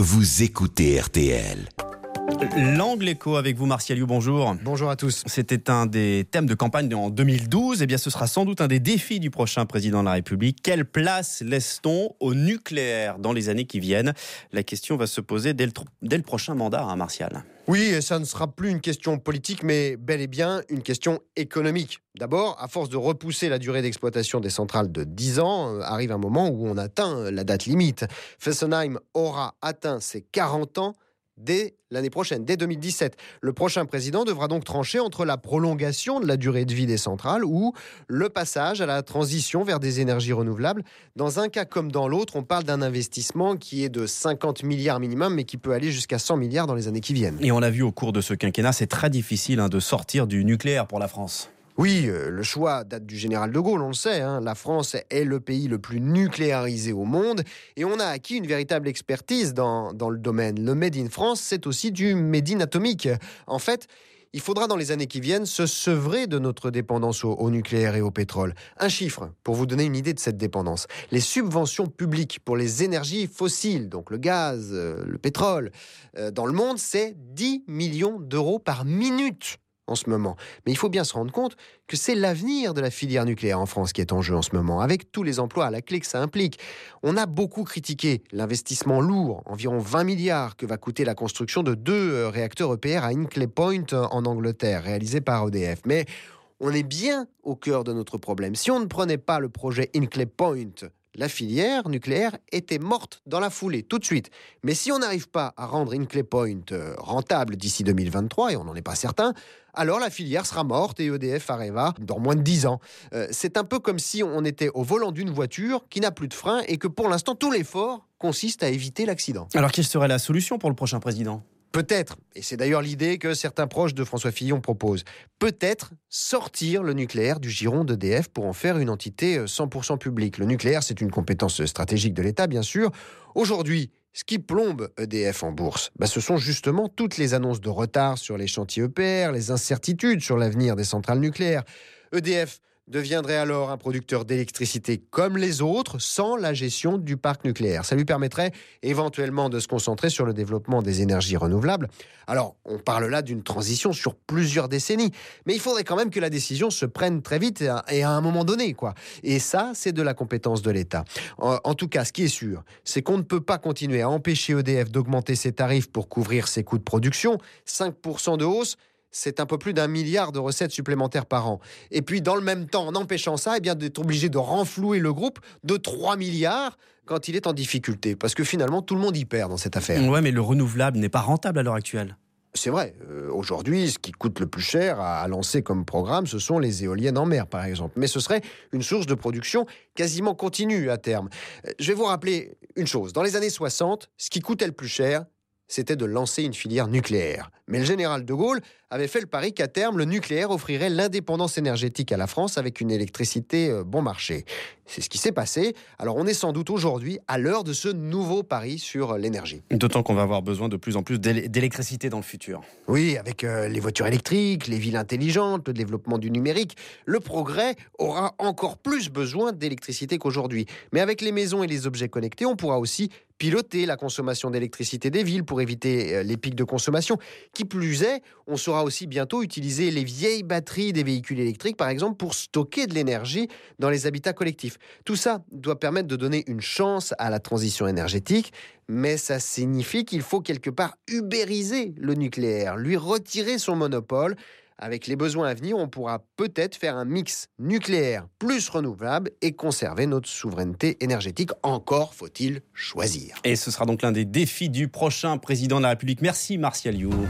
vous écoutez RTL. L'angle écho avec vous, Martial You, bonjour. Bonjour à tous. C'était un des thèmes de campagne en 2012. Eh bien, ce sera sans doute un des défis du prochain président de la République. Quelle place laisse-t-on au nucléaire dans les années qui viennent ? La question va se poser dès le prochain mandat, Martial. Oui, et ça ne sera plus une question politique, mais bel et bien une question économique. D'abord, à force de repousser la durée d'exploitation des centrales de 10 ans, arrive un moment où on atteint la date limite. Fessenheim aura atteint ses 40 ans dès l'année prochaine, dès 2017. Le prochain président devra donc trancher entre la prolongation de la durée de vie des centrales ou le passage à la transition vers des énergies renouvelables. Dans un cas comme dans l'autre, on parle d'un investissement qui est de 50 milliards minimum, mais qui peut aller jusqu'à 100 milliards dans les années qui viennent. Et on l'a vu au cours de ce quinquennat, c'est très difficile de sortir du nucléaire pour la France. Oui, le choix date du général de Gaulle, on le sait. La France est le pays le plus nucléarisé au monde et on a acquis une véritable expertise dans le domaine. Le Made in France, c'est aussi du Made in atomique. En fait, il faudra dans les années qui viennent se sevrer de notre dépendance au nucléaire et au pétrole. Un chiffre pour vous donner une idée de cette dépendance. Les subventions publiques pour les énergies fossiles, donc le gaz, le pétrole, dans le monde, c'est 10 millions d'euros par minute en ce moment. Mais il faut bien se rendre compte que c'est l'avenir de la filière nucléaire en France qui est en jeu en ce moment, avec tous les emplois à la clé que ça implique. On a beaucoup critiqué l'investissement lourd, environ 20 milliards, que va coûter la construction de 2 réacteurs EPR à Hinkley Point en Angleterre, réalisés par EDF. Mais on est bien au cœur de notre problème. Si on ne prenait pas le projet Hinkley Point, la filière nucléaire était morte dans la foulée, tout de suite. Mais si on n'arrive pas à rendre Hinkley Point rentable d'ici 2023, et on n'en est pas certain, alors la filière sera morte et EDF Areva dans moins de 10 ans. C'est un peu comme si on était au volant d'une voiture qui n'a plus de frein et que pour l'instant, tout l'effort consiste à éviter l'accident. Alors, quelle serait la solution pour le prochain président ? Peut-être, et c'est d'ailleurs l'idée que certains proches de François Fillon proposent, peut-être sortir le nucléaire du giron d'EDF pour en faire une entité 100% publique. Le nucléaire, c'est une compétence stratégique de l'État, bien sûr. Aujourd'hui, ce qui plombe EDF en bourse, ce sont justement toutes les annonces de retard sur les chantiers EPR, les incertitudes sur l'avenir des centrales nucléaires. EDF deviendrait alors un producteur d'électricité comme les autres, sans la gestion du parc nucléaire. Ça lui permettrait éventuellement de se concentrer sur le développement des énergies renouvelables. Alors, on parle là d'une transition sur plusieurs décennies, mais il faudrait quand même que la décision se prenne très vite et à un moment donné, quoi. Et ça, c'est de la compétence de l'État. En tout cas, ce qui est sûr, c'est qu'on ne peut pas continuer à empêcher EDF d'augmenter ses tarifs pour couvrir ses coûts de production. 5% de hausse, c'est un peu plus d'1 milliard de recettes supplémentaires par an. Et puis, dans le même temps, en empêchant ça, d'être obligé de renflouer le groupe de 3 milliards quand il est en difficulté. Parce que finalement, tout le monde y perd dans cette affaire. Ouais, mais le renouvelable n'est pas rentable à l'heure actuelle. C'est vrai. Aujourd'hui, ce qui coûte le plus cher à lancer comme programme, ce sont les éoliennes en mer, par exemple. Mais ce serait une source de production quasiment continue à terme. Je vais vous rappeler une chose. Dans les années 60, ce qui coûtait le plus cher, c'était de lancer une filière nucléaire. Mais le général de Gaulle avait fait le pari qu'à terme, le nucléaire offrirait l'indépendance énergétique à la France avec une électricité bon marché. C'est ce qui s'est passé. Alors on est sans doute aujourd'hui à l'heure de ce nouveau pari sur l'énergie. D'autant qu'on va avoir besoin de plus en plus d'électricité dans le futur. Oui, avec les voitures électriques, les villes intelligentes, le développement du numérique, le progrès aura encore plus besoin d'électricité qu'aujourd'hui. Mais avec les maisons et les objets connectés, on pourra aussi piloter la consommation d'électricité des villes pour éviter les pics de consommation. Qui plus est, on saura aussi bientôt utiliser les vieilles batteries des véhicules électriques, par exemple, pour stocker de l'énergie dans les habitats collectifs. Tout ça doit permettre de donner une chance à la transition énergétique, mais ça signifie qu'il faut quelque part ubériser le nucléaire, lui retirer son monopole. Avec les besoins à venir, on pourra peut-être faire un mix nucléaire plus renouvelable et conserver notre souveraineté énergétique. Encore faut-il choisir. Et ce sera donc l'un des défis du prochain président de la République. Merci Martial You.